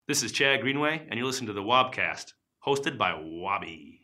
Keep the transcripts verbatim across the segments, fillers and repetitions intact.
This is Chad Greenway, and you're listening to the Wobcast, hosted by Wobby.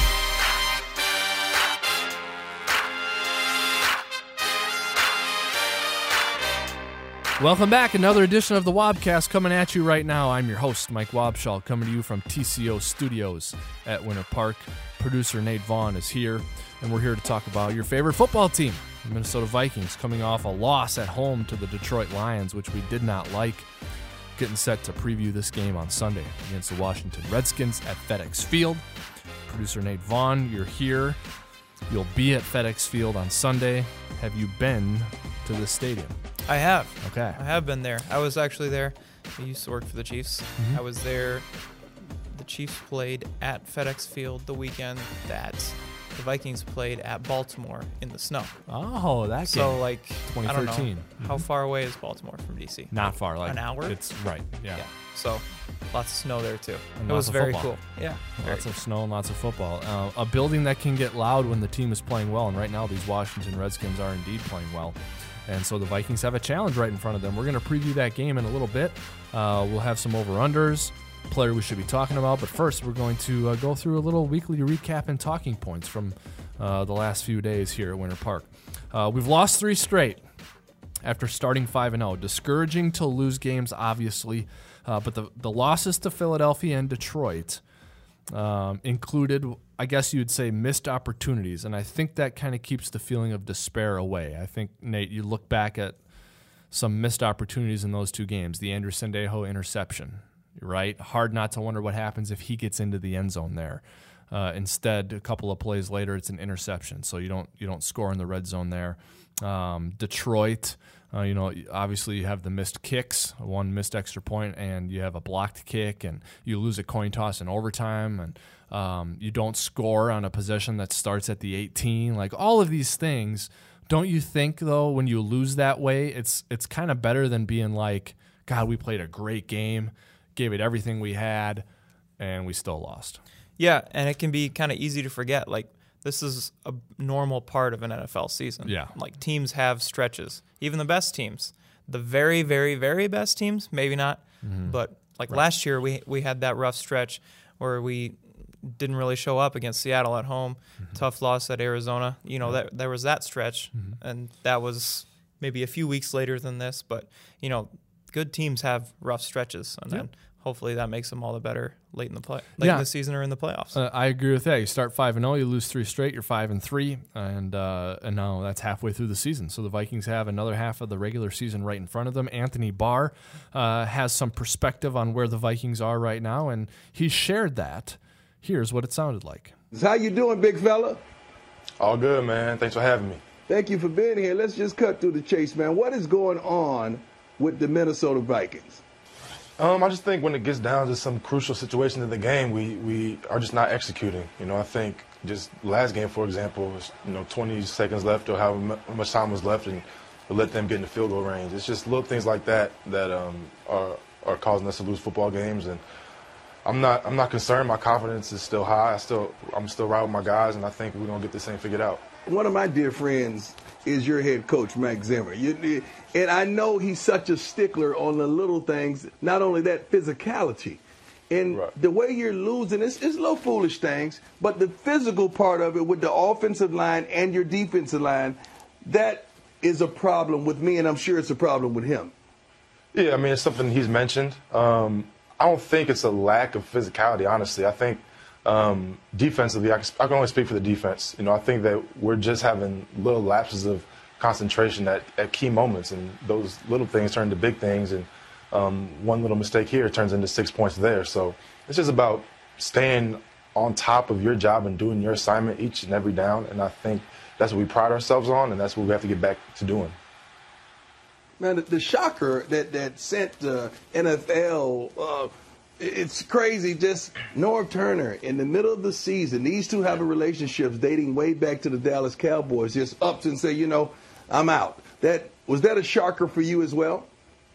Welcome back. Another edition of the Wobcast coming at you right now. I'm your host, Mike Wobschall, coming to you from T C O Studios at Winter Park. Producer Nate Vaughn is here, and we're here to talk about your favorite football team, the Minnesota Vikings, coming off a loss at home to the Detroit Lions, which we did not like. Getting set to preview this game on Sunday against the Washington Redskins at FedEx Field. Producer Nate Vaughn, you're here. You'll be at FedEx Field on Sunday. Have you been to this stadium? I have. Okay. I have been there. I was actually there. I used to work for the Chiefs. Mm-hmm. I was there. The Chiefs played at FedEx Field the weekend that the Vikings played at Baltimore in the snow. Oh, that game. So, like, twenty thirteen. I don't know. Mm-hmm. How far away is Baltimore from D C? Not far. Like an hour? It's right. Yeah. Yeah. So, lots of snow there, too. And it was very football. cool. Yeah. Lots of snow and lots of football. Uh, a building that can get loud when the team is playing well, and right now these Washington Redskins are indeed playing well. And so the Vikings have a challenge right in front of them. We're going to preview that game in a little bit. Uh, we'll have some over-unders, player we should be talking about. But first, we're going to uh, go through a little weekly recap and talking points from uh, the last few days here at Winter Park. Uh, we've lost three straight after starting five and oh. Discouraging to lose games, obviously. Uh, but the, the losses to Philadelphia and Detroit um, included, I guess you'd say, missed opportunities. And I think that kind of keeps the feeling of despair away. I think, Nate, you look back at some missed opportunities in those two games. The Andrew Sendejo interception, right? Hard not to wonder what happens if he gets into the end zone there. Uh, instead, a couple of plays later, it's an interception, so you don't you don't score in the red zone there. Um, Detroit, uh, you know, obviously you have the missed kicks, one missed extra point, and you have a blocked kick, and you lose a coin toss in overtime, and um, you don't score on a possession that starts at the eighteen. Like, all of these things, don't you think, though, when you lose that way, it's it's kind of better than being like, God, we played a great game, gave it everything we had, and we still lost. Yeah, and it can be kind of easy to forget. Like, this is a normal part of an N F L season. Yeah. Like, teams have stretches. Even the best teams. The very, very, very best teams, maybe not. Mm-hmm. But, like, right. last year we we had that rough stretch where we didn't really show up against Seattle at home. Mm-hmm. Tough loss at Arizona. You know, that there was that stretch, mm-hmm. and that was maybe a few weeks later than this. But, you know, good teams have rough stretches, and yep. then hopefully that makes them all the better late in the play, late yeah. in the season or in the playoffs. Uh, I agree with that. You start five and zero, you lose three straight, you're five and three, and uh, and now that's halfway through the season. So the Vikings have another half of the regular season right in front of them. Anthony Barr uh, has some perspective on where the Vikings are right now, and he shared that. Here's what it sounded like. How you doing, big fella? All good, man. Thanks for having me. Thank you for being here. Let's just cut through the chase, man. What is going on with the Minnesota Vikings? Um, I just think when it gets down to some crucial situations in the game, we, we are just not executing. You know, I think just last game, for example, was, you know, twenty seconds left or however much time was left, and we let them get in the field goal range. It's just little things like that that um, are are causing us to lose football games. And I'm not I'm not concerned. My confidence is still high. I still I'm still right with my guys, and I think we're gonna get this thing figured out. One of my dear friends is your head coach, Mike Zimmer. You, and I know he's such a stickler on the little things, not only that, physicality. And right. the way you're losing, it's, it's little foolish things, but the physical part of it with the offensive line and your defensive line, that is a problem with me, and I'm sure it's a problem with him. Yeah, I mean, it's something he's mentioned. Um, I don't think it's a lack of physicality, honestly. I think Um, defensively, I can, I can only speak for the defense. You know, I think that we're just having little lapses of concentration at, at key moments, and those little things turn into big things, and um, one little mistake here turns into six points there. So it's just about staying on top of your job and doing your assignment each and every down, and I think that's what we pride ourselves on, and that's what we have to get back to doing. Man, the, the shocker that, that sent the N F L uh, it's crazy. Just Norv Turner in the middle of the season. These two have a relationship dating way back to the Dallas Cowboys. Just ups and say, you know, I'm out. That was that a shocker for you as well?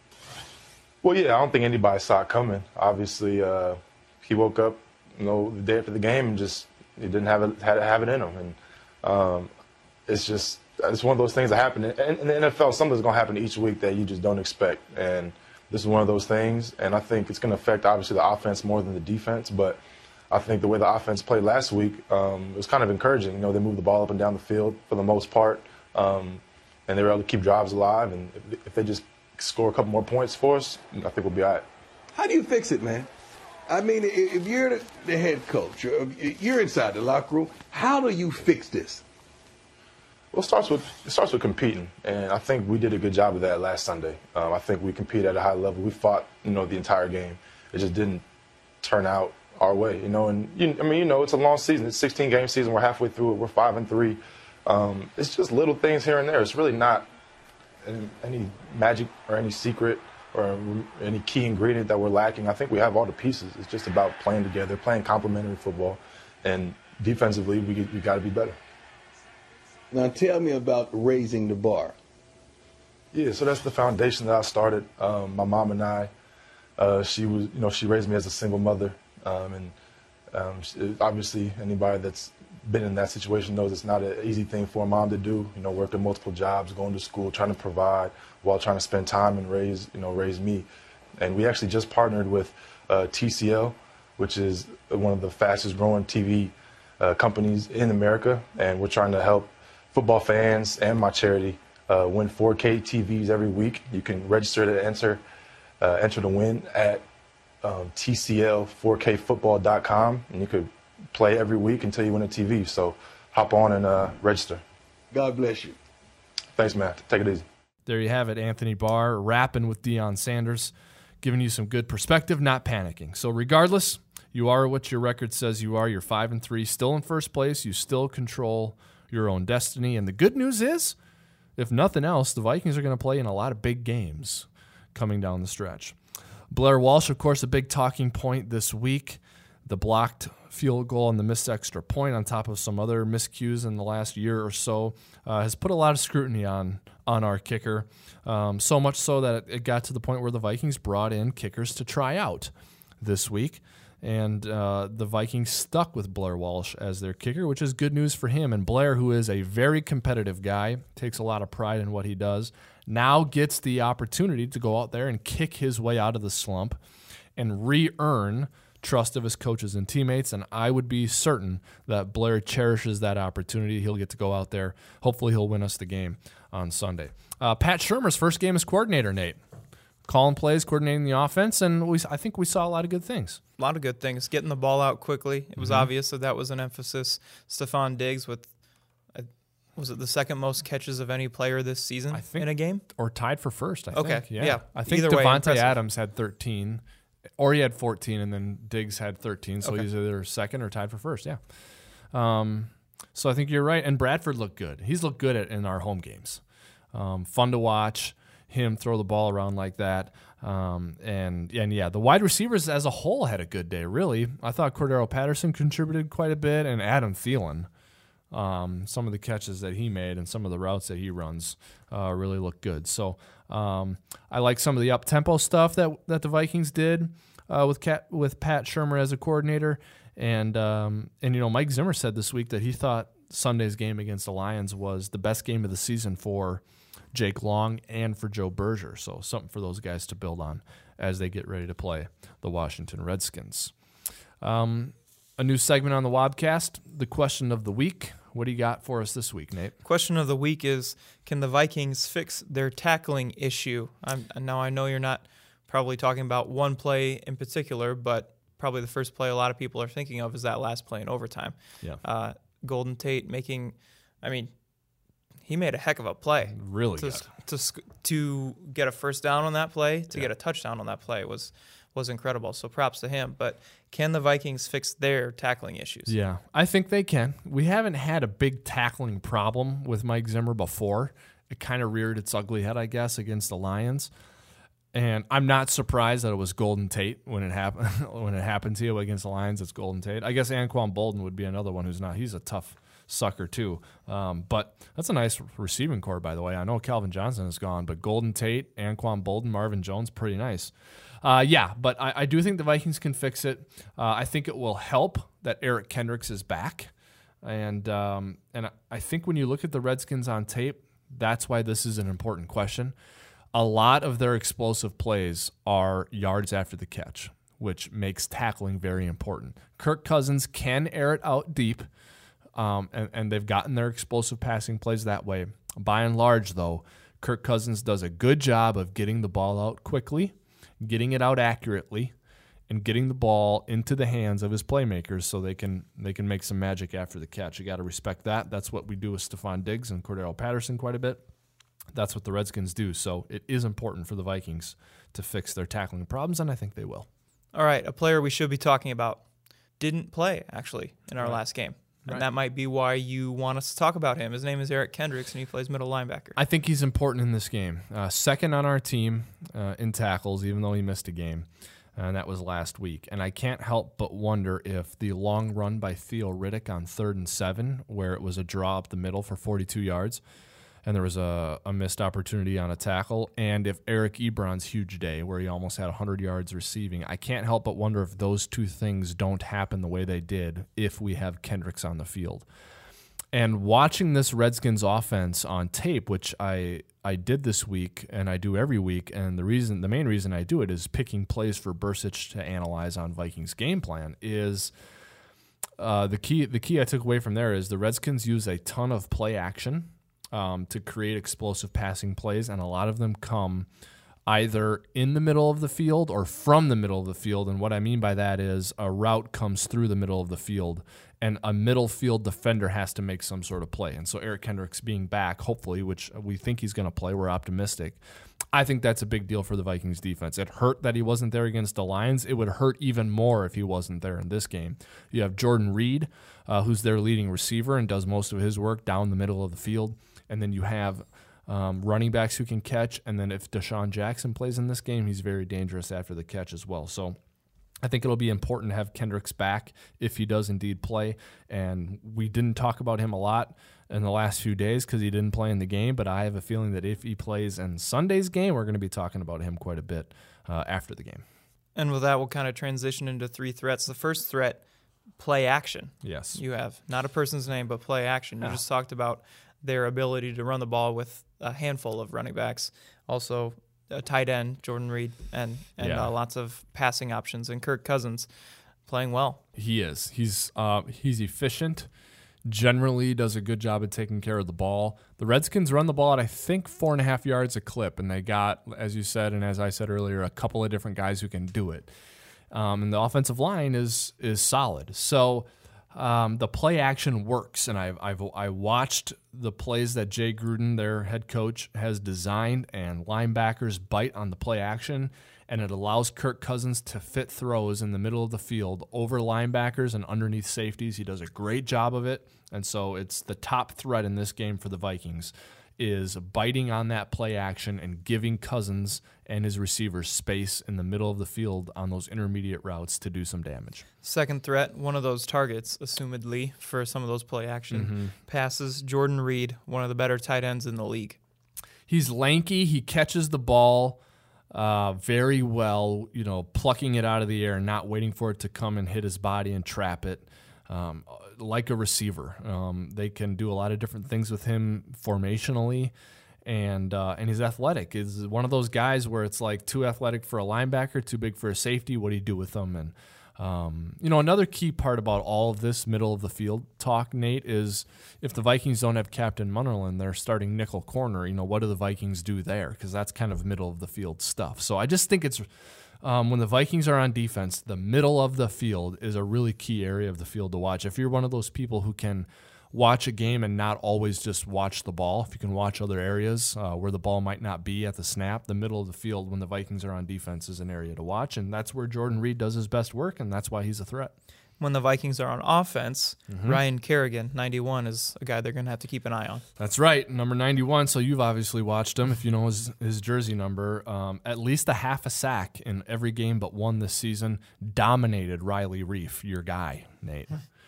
Well, yeah. I don't think anybody saw it coming. Obviously, uh, he woke up, you know, the day after the game and just he didn't have it had have it in him, and um, it's just it's one of those things that happen in, in the N F L. Something's gonna happen each week that you just don't expect, and this is one of those things, and I think it's going to affect, obviously, the offense more than the defense. But I think the way the offense played last week um, was kind of encouraging. You know, they moved the ball up and down the field for the most part, um, and they were able to keep drives alive. And if, if they just score a couple more points for us, I think we'll be all right. How do you fix it, man? I mean, if you're the head coach, you're inside the locker room, how do you fix this? Well, it starts with it starts with competing, and I think we did a good job of that last Sunday. Um, I think we competed at a high level. We fought, you know, the entire game. It just didn't turn out our way, you know. And you, I mean, you know, it's a long season. It's a sixteen game season. We're halfway through it. We're five and three. Um, it's just little things here and there. It's really not any, any magic or any secret or any key ingredient that we're lacking. I think we have all the pieces. It's just about playing together, playing complementary football, and defensively, we we got to be better. Now tell me about raising the bar. Yeah, so that's the foundation that I started. Um, my mom and I, uh, she was, you know, she raised me as a single mother, um, and um, she, obviously anybody that's been in that situation knows it's not an easy thing for a mom to do. You know, working multiple jobs, going to school, trying to provide while trying to spend time and raise, you know, raise me. And we actually just partnered with uh, T C L, which is one of the fastest growing T V uh, companies in America, and we're trying to help football fans and my charity uh, win four K T Vs every week. You can register to enter uh, enter to win at um, T C L four K football dot com, and you could play every week until you win a T V. So hop on and uh, register. God bless you. Thanks, man. Take it easy. There you have it, Anthony Barr rapping with Deion Sanders, giving you some good perspective, not panicking. So regardless, you are what your record says you are. You're five and three, still in first place. You still control your own destiny. And the good news is, if nothing else, the Vikings are going to play in a lot of big games coming down the stretch. Blair Walsh, of course, a big talking point this week. The blocked field goal and the missed extra point, on top of some other miscues in the last year or so, uh, has put a lot of scrutiny on on our kicker. Um, so much so that it got to the point where the Vikings brought in kickers to try out this week. And uh, the Vikings stuck with Blair Walsh as their kicker, which is good news for him. And Blair, who is a very competitive guy, takes a lot of pride in what he does, now gets the opportunity to go out there and kick his way out of the slump and re-earn trust of his coaches and teammates. And I would be certain that Blair cherishes that opportunity. He'll get to go out there. Hopefully he'll win us the game on Sunday. Uh, Pat Shurmur's first game as coordinator, Nate. Calling plays, coordinating the offense, and we, I think we saw a lot of good things. A lot of good things. Getting the ball out quickly. It was mm-hmm. obvious that that was an emphasis. Stephon Diggs with, uh, was it the second most catches of any player this season I think, in a game? Or tied for first, I okay. think. Yeah. yeah. I think Devontae Adams had thirteen, or he had fourteen, and then Diggs had thirteen, so okay. he's either second or tied for first, yeah. Um, so I think you're right, and Bradford looked good. He's looked good at, in our home games. Um, fun to watch him throw the ball around like that. Um, and, and yeah, the wide receivers as a whole had a good day, really. I thought Cordero Patterson contributed quite a bit, and Adam Thielen. Um, some of the catches that he made and some of the routes that he runs uh, really look good. So um, I like some of the up-tempo stuff that that the Vikings did uh, with Cat, with Pat Shurmur as a coordinator. And, um, and, you know, Mike Zimmer said this week that he thought Sunday's game against the Lions was the best game of the season for Jake Long and for Joe Berger. So something for those guys to build on as they get ready to play the Washington Redskins. Um, a new segment on the Wobcast, the question of the week. What do you got for us this week, Nate? Question of the week is, can the Vikings fix their tackling issue? I'm, now, I know you're not probably talking about one play in particular, but probably the first play a lot of people are thinking of is that last play in overtime. Yeah. Uh, Golden Tate making, I mean, he made a heck of a play. Really to, good. To, to get a first down on that play, to yeah. get a touchdown on that play was was incredible. So props to him. But can the Vikings fix their tackling issues? Yeah, I think they can. We haven't had a big tackling problem with Mike Zimmer before. It kind of reared its ugly head, I guess, against the Lions. And I'm not surprised that it was Golden Tate when it happened. when it happened to you against the Lions, it's Golden Tate. I guess Anquan Boldin would be another one who's not. He's a tough sucker too. Um, but that's a nice receiving core, by the way. I know Calvin Johnson is gone, but Golden Tate, Anquan Boldin, Marvin Jones, pretty nice. Uh, yeah, but I, I do think the Vikings can fix it. Uh, I think it will help that Eric Kendricks is back. And um, and I think when you look at the Redskins on tape, that's why this is an important question. a lot of their explosive plays are yards after the catch, which makes tackling very important. Kirk Cousins can air it out deep, um, and, and they've gotten their explosive passing plays that way. By and large, though, Kirk Cousins does a good job of getting the ball out quickly, getting it out accurately, and getting the ball into the hands of his playmakers so they can they can make some magic after the catch. You got to respect that. That's what we do with Stephon Diggs and Cordero Patterson quite a bit. That's what the Redskins do. So it is important for the Vikings to fix their tackling problems, and I think they will. All right, a player we should be talking about didn't play, actually, in our Right. last game. And Right. that might be why you want us to talk about him. His name is Eric Kendricks, and he plays middle linebacker. I think he's important in this game. Uh, second on our team uh, in tackles, even though he missed a game, and that was last week. And I can't help but wonder if the long run by Theo Riddick on third and seven, where it was a draw up the middle for forty-two yards, and there was a, a missed opportunity on a tackle, and if Eric Ebron's huge day where he almost had one hundred yards receiving, I can't help but wonder if those two things don't happen the way they did if we have Kendricks on the field. And watching this Redskins offense on tape, which I I did this week and I do every week, and the reason the main reason I do it is picking plays for Bursich to analyze on Vikings game plan, is uh, the key the key I took away from there is the Redskins use a ton of play action um, to create explosive passing plays, and a lot of them come either in the middle of the field or from the middle of the field. And what I mean by that is a route comes through the middle of the field, and a middle field defender has to make some sort of play. And so Eric Kendricks being back, hopefully, which we think he's going to play, we're optimistic, I think that's a big deal for the Vikings defense. It hurt that he wasn't there against the Lions. It would hurt even more if he wasn't there in this game. You have Jordan Reed, uh, who's their leading receiver and does most of his work down the middle of the field. And then you have Um, running backs who can catch, and then if Deshaun Jackson plays in this game, he's very dangerous after the catch as well. So I think it'll be important to have Kendricks back if he does indeed play, and we didn't talk about him a lot in the last few days because he didn't play in the game, but I have a feeling that if he plays in Sunday's game, we're going to be talking about him quite a bit uh, after the game. And with that, we'll kind of transition into three threats. The first threat, play action. Yes. You have not a person's name, but play action. You Yeah. just talked about their ability to run the ball with a handful of running backs, also a tight end, Jordan Reed, and, and Yeah. uh, lots of passing options. And Kirk Cousins playing well. He is. He's uh, he's efficient. Generally does a good job of taking care of the ball. The Redskins run the ball at, I think, four and a half yards a clip, and they got, as you said, and as I said earlier, a couple of different guys who can do it. Um, and the offensive line is is solid. So um, the play action works, and I've, I've I watched the plays that Jay Gruden, their head coach, has designed, and linebackers bite on the play action, and it allows Kirk Cousins to fit throws in the middle of the field over linebackers and underneath safeties. He does a great job of it, and so it's the top threat in this game for the Vikings is biting on that play action and giving Cousins and his receivers space in the middle of the field on those intermediate routes to do some damage. Second threat, one of those targets, assumedly, for some of those play action Mm-hmm. passes, Jordan Reed, one of the better tight ends in the league. He's lanky. He catches the ball uh, very well, you know, plucking it out of the air and not waiting for it to come and hit his body and trap it. Um, like a receiver. Um, they can do a lot of different things with him formationally, and uh, and he's athletic. Is one of those guys where it's like too athletic for a linebacker, too big for a safety. What do you do with them? And um, you know, another key part about all of this middle of the field talk, Nate, is if the Vikings don't have Captain Munnerlyn, they're starting nickel corner. You know, what do the Vikings do there? Because that's kind of middle of the field stuff. So I just think it's. Um, when the Vikings are on defense, the middle of the field is a really key area of the field to watch. If you're one of those people who can watch a game and not always just watch the ball, if you can watch other areas uh, where the ball might not be at the snap, the middle of the field when the Vikings are on defense is an area to watch, and that's where Jordan Reed does his best work, and that's why he's a threat. When the Vikings are on offense, Mm-hmm. Ryan Kerrigan, ninety-one, is a guy they're going to have to keep an eye on. That's right, number ninety-one. So you've obviously watched him if you know his, his jersey number. Um, at least a half a sack in every game but one this season. Dominated Riley Reef, your guy, Nate.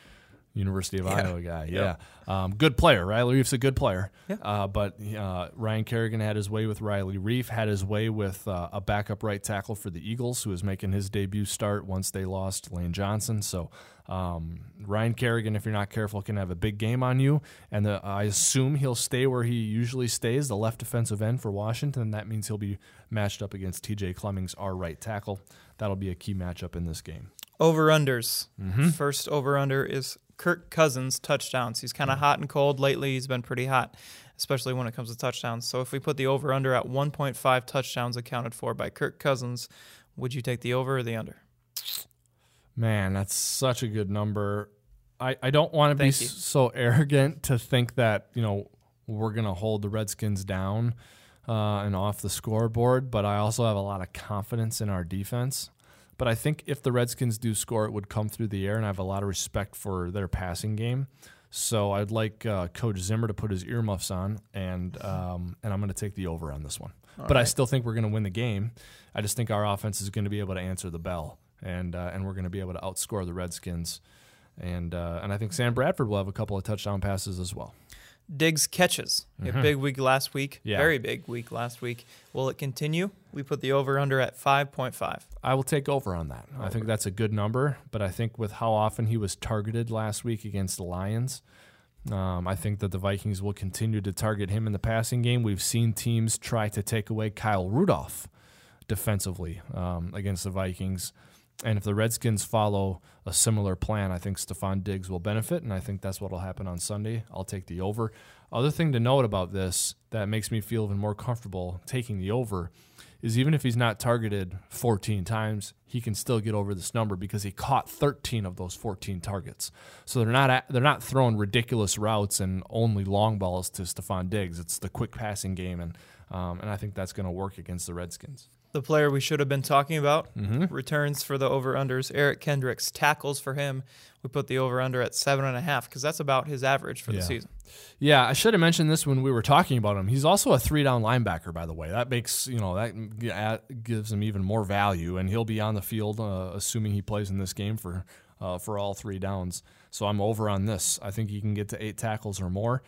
University of Yeah. Iowa guy, yeah. Um, good player. Riley Reif's a good player. Yeah. Uh, but uh, Ryan Kerrigan had his way with Riley Reif, had his way with uh, a backup right tackle for the Eagles who was making his debut start once they lost Lane Johnson. So um, Ryan Kerrigan, if you're not careful, can have a big game on you. And the, I assume he'll stay where he usually stays, the left defensive end for Washington. That means he'll be matched up against T J Clemmings, our right tackle. That'll be a key matchup in this game. Over-unders. Mm-hmm. First over-under is Kirk Cousins touchdowns. He's kind of hot and cold lately. He's been pretty hot, especially when it comes to touchdowns. So if we put the over-under at one point five touchdowns accounted for by Kirk Cousins, would you take the over or the under? Man, that's such a good number. I, I don't want to be Thank you. so arrogant to think that, you know, we're going to hold the Redskins down uh, and off the scoreboard, but I also have a lot of confidence in our defense. But I think if the Redskins do score, it would come through the air, and I have a lot of respect for their passing game. So I'd like uh, Coach Zimmer to put his earmuffs on, and um, and I'm going to take the over on this one. All but right. I still think we're going to win the game. I just think our offense is going to be able to answer the bell, and uh, and we're going to be able to outscore the Redskins. And uh, and I think Sam Bradford will have a couple of touchdown passes as well. Diggs catches. Mm-hmm. A big week last week. Yeah. Very big week last week. Will it continue? We put the over-under at five point five. I will take over on that. Over. I think that's a good number, but I think with how often he was targeted last week against the Lions, um, I think that the Vikings will continue to target him in the passing game. We've seen teams try to take away Kyle Rudolph defensively um, against the Vikings. And if the Redskins follow a similar plan, I think Stephon Diggs will benefit, and I think that's what will happen on Sunday. I'll take the over. Other thing to note about this that makes me feel even more comfortable taking the over is even if he's not targeted fourteen times, he can still get over this number because he caught thirteen of those fourteen targets. So they're not they're not throwing ridiculous routes and only long balls to Stephon Diggs. It's the quick passing game, and um, and I think that's going to work against the Redskins. The player we should have been talking about Mm-hmm. returns for the over-unders. Eric Kendricks, tackles for him. We put the over-under at seven and a half because that's about his average for Yeah. the season. Yeah, I should have mentioned this when we were talking about him. He's also a three-down linebacker, by the way. That makes, you know, that gives him even more value, and he'll be on the field, uh, assuming he plays in this game for uh, for all three downs. So I'm over on this. I think he can get to eight tackles or more,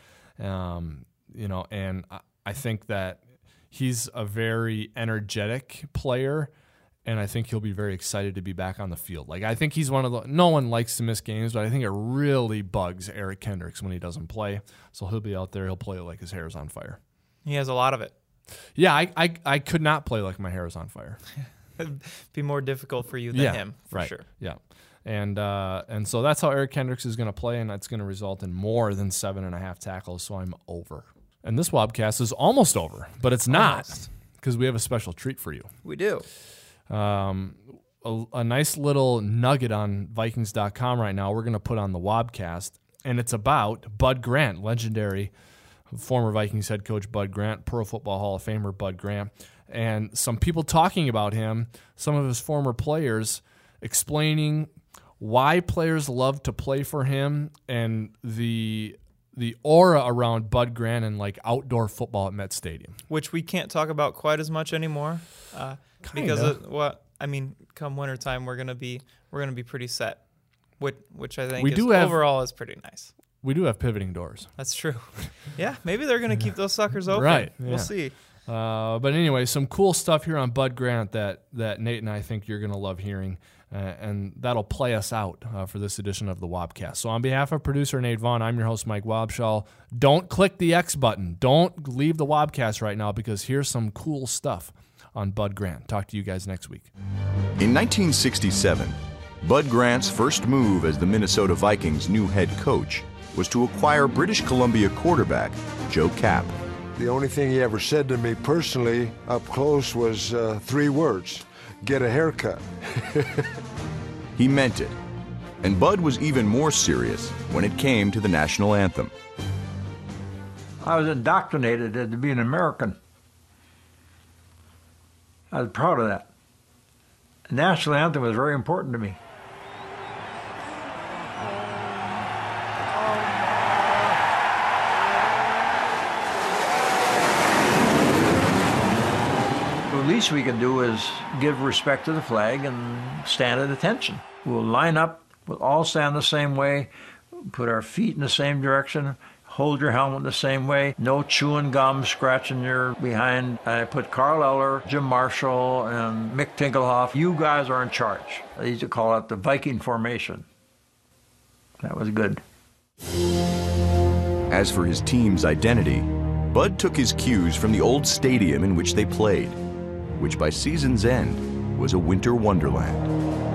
um, you know, and I, I think that he's a very energetic player, and I think he'll be very excited to be back on the field. Like, I think he's one of the – no one likes to miss games, but I think it really bugs Eric Kendricks when he doesn't play. So he'll be out there. He'll play like his hair is on fire. He has a lot of it. Yeah, I I, I could not play like my hair is on fire. It'd be more difficult for you than yeah, him, for right. sure. Yeah. And uh, and so that's how Eric Kendricks is going to play, and that's going to result in more than seven and a half tackles, so I'm over. And this Wobcast is almost over, but it's not because we have a special treat for you. We do. Um, a, a nice little nugget on Vikings dot com right now we're going to put on the Wobcast, and it's about Bud Grant, legendary former Vikings head coach Bud Grant, Pro Football Hall of Famer Bud Grant, and some people talking about him, some of his former players explaining why players love to play for him and the the aura around Bud Grant and like outdoor football at Met Stadium. Which we can't talk about quite as much anymore. Uh, because of what I mean, come wintertime we're gonna be we're gonna be pretty set. Which which I think We is, do have- overall is pretty nice. We do have pivoting doors. That's true. Yeah, maybe they're gonna keep those suckers open. Right, yeah. We'll see. Uh, but anyway, some cool stuff here on Bud Grant that, that Nate and I think you're going to love hearing, uh, and that'll play us out uh, for this edition of the Wobcast. So on behalf of producer Nate Vaughn, I'm your host, Mike Wobschall. Don't click the X button. Don't leave the Wobcast right now because here's some cool stuff on Bud Grant. Talk to you guys next week. In nineteen sixty-seven, Bud Grant's first move as the Minnesota Vikings' new head coach was to acquire British Columbia quarterback Joe Kapp. The only thing he ever said to me personally up close was uh, three words: get a haircut. He meant it. And Bud was even more serious when it came to the national anthem. I was indoctrinated to be an American. I was proud of that. The national anthem was very important to me. The least we can do is give respect to the flag and stand at attention. We'll line up, we'll all stand the same way, put our feet in the same direction, hold your helmet the same way, no chewing gum, scratching your behind. I put Carl Eller, Jim Marshall, and Mick Tingelhoff. You guys are in charge. I used to call it the Viking formation. That was good. As for his team's identity, Bud took his cues from the old stadium in which they played, which by season's end was a winter wonderland.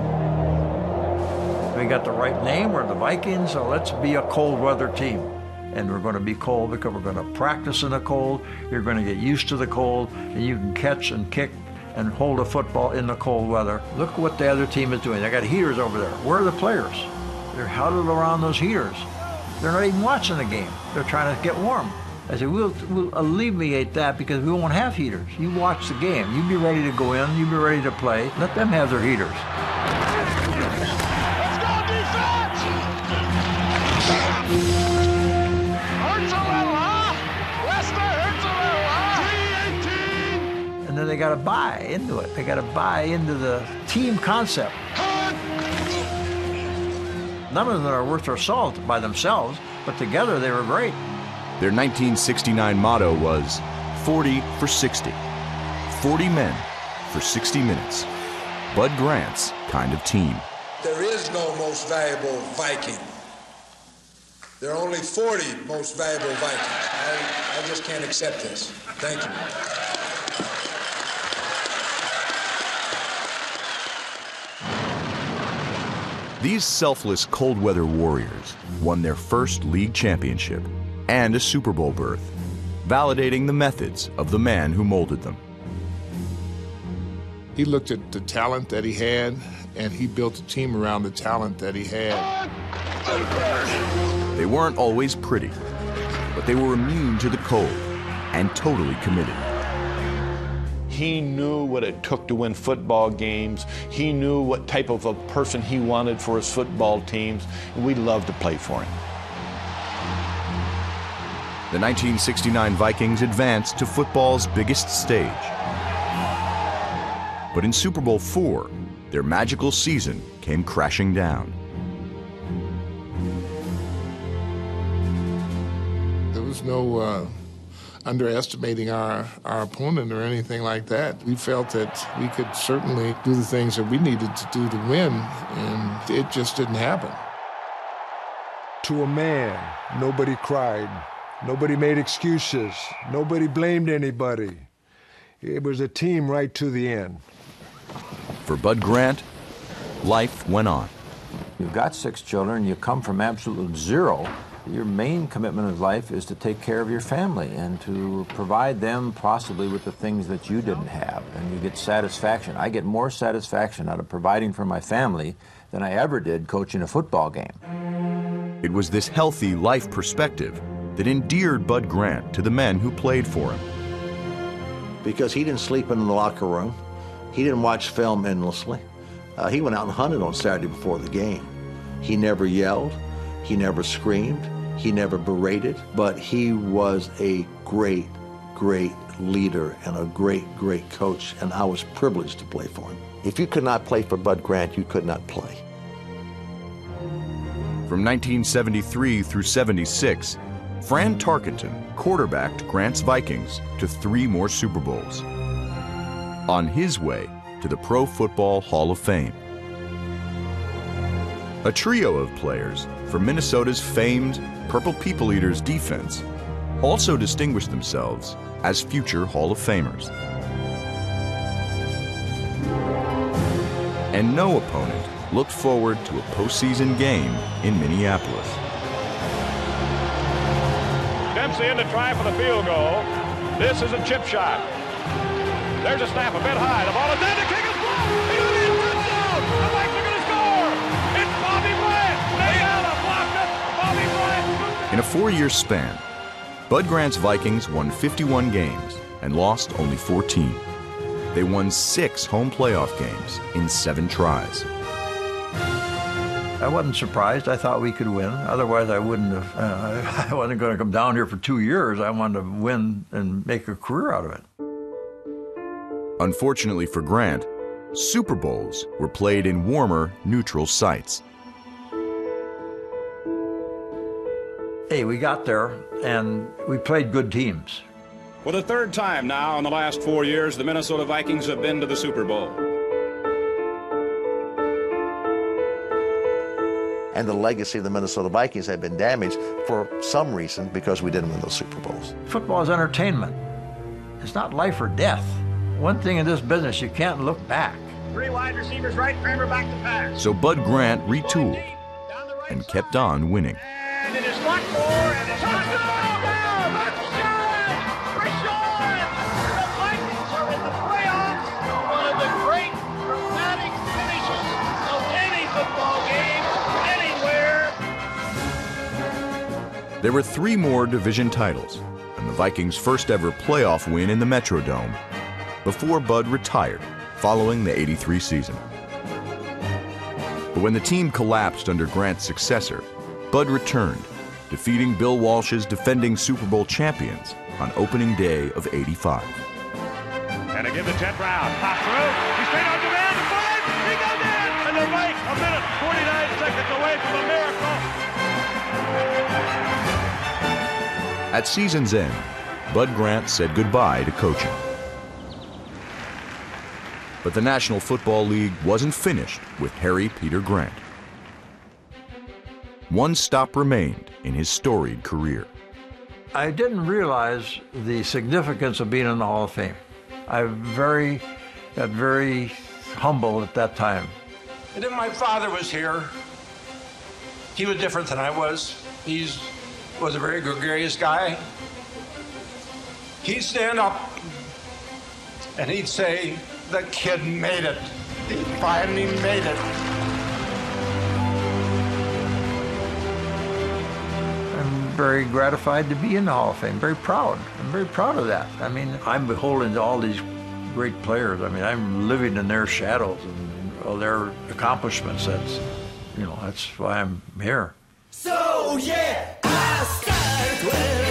We got the right name, we're the Vikings, so let's be a cold weather team. And we're going to be cold because we're going to practice in the cold, you're going to get used to the cold, and you can catch and kick and hold a football in the cold weather. Look what the other team is doing. They got heaters over there. Where are the players? They're huddled around those heaters. They're not even watching the game. They're trying to get warm. I said, we'll, we'll alleviate that because we won't have heaters. You watch the game. You be ready to go in. You be ready to play. Let them have their heaters. Let's go, defense! Hurts a little, huh? Lester hurts a little, huh? three eighteen! And then they got to buy into it. They got to buy into the team concept. None of them are worth their salt by themselves, but together they were great. Their nineteen sixty-nine motto was forty for sixty. forty men for sixty minutes. Bud Grant's kind of team. There is no most valuable Viking. There are only forty most valuable Vikings. I, I just can't accept this. Thank you. These selfless cold weather warriors won their first league championship and a Super Bowl berth, validating the methods of the man who molded them. He looked at the talent that he had, and he built a team around the talent that he had. They weren't always pretty, but they were immune to the cold and totally committed. He knew what it took to win football games. He knew what type of a person he wanted for his football teams, and we loved to play for him. The nineteen sixty-nine Vikings advanced to football's biggest stage. But in Super Bowl four, their magical season came crashing down. There was no uh, underestimating our, our opponent or anything like that. We felt that we could certainly do the things that we needed to do to win, and it just didn't happen. To a man, nobody cried. Nobody made excuses. Nobody blamed anybody. It was a team right to the end. For Bud Grant, life went on. You've got six children, you come from absolute zero. Your main commitment in life is to take care of your family and to provide them possibly with the things that you didn't have. And you get satisfaction. I get more satisfaction out of providing for my family than I ever did coaching a football game. It was this healthy life perspective that endeared Bud Grant to the men who played for him. Because he didn't sleep in the locker room. He didn't watch film endlessly. Uh, he went out and hunted on Saturday before the game. He never yelled. He never screamed. He never berated. But he was a great, great leader and a great, great coach, and I was privileged to play for him. If you could not play for Bud Grant, you could not play. From nineteen seventy-three through seventy-six, Fran Tarkenton quarterbacked Grant's Vikings to three more Super Bowls, on his way to the Pro Football Hall of Fame. A trio of players from Minnesota's famed Purple People Eaters defense also distinguished themselves as future Hall of Famers. And no opponent looked forward to a postseason game in Minneapolis. Dempsey in to try for the field goal. This is a chip shot. There's a snap a bit high. The ball is down. The kick is blocked. He's going to be a touchdown. The Vikings are going to score. It's Bobby Bryant. Nayala blocked it. Bobby Bryant. In a four-year span, Bud Grant's Vikings won fifty-one games and lost only fourteen. They won six home playoff games in seven tries. I wasn't surprised. I thought we could win. Otherwise, I wouldn't have. Uh, I wasn't going to come down here for two years. I wanted to win and make a career out of it. Unfortunately for Grant, Super Bowls were played in warmer, neutral sites. Hey, we got there, and we played good teams. For the third time now in the last four years, the Minnesota Vikings have been to the Super Bowl. And the legacy of the Minnesota Vikings had been damaged for some reason because we didn't win those Super Bowls. Football is entertainment. It's not life or death. One thing in this business, you can't look back. Three wide receivers right, Kramer back to pass. So Bud Grant retooled and kept on winning. And it is Lockmore, and it's touchdown! Touchdown! Rashawn! The Vikings are in the playoffs. One of the great dramatic finishes of any football game, anywhere. There were three more division titles and the Vikings' first ever playoff win in the Metrodome before Bud retired following the eighty-three season. But when the team collapsed under Grant's successor, Bud returned, defeating Bill Walsh's defending Super Bowl champions on opening day of eighty-five. And again to Ted Brown. Pop through. He's straight on demand. Five. He goes in. And they're right a minute, forty-nine seconds away from a miracle. At season's end, Bud Grant said goodbye to coaching. But the National Football League wasn't finished with Harry Peter Grant. One stop remained in his storied career. I didn't realize the significance of being in the Hall of Fame. I very, got very humble at that time. And then my father was here. He was different than I was. He was a very gregarious guy. He'd stand up and he'd say, "The kid made it. He finally made it." I'm very gratified to be in the Hall of Fame, very proud. I'm very proud of that. I mean, I'm beholden to all these great players. I mean, I'm living in their shadows and all their accomplishments. That's, you know, that's why I'm here. So yeah, I start when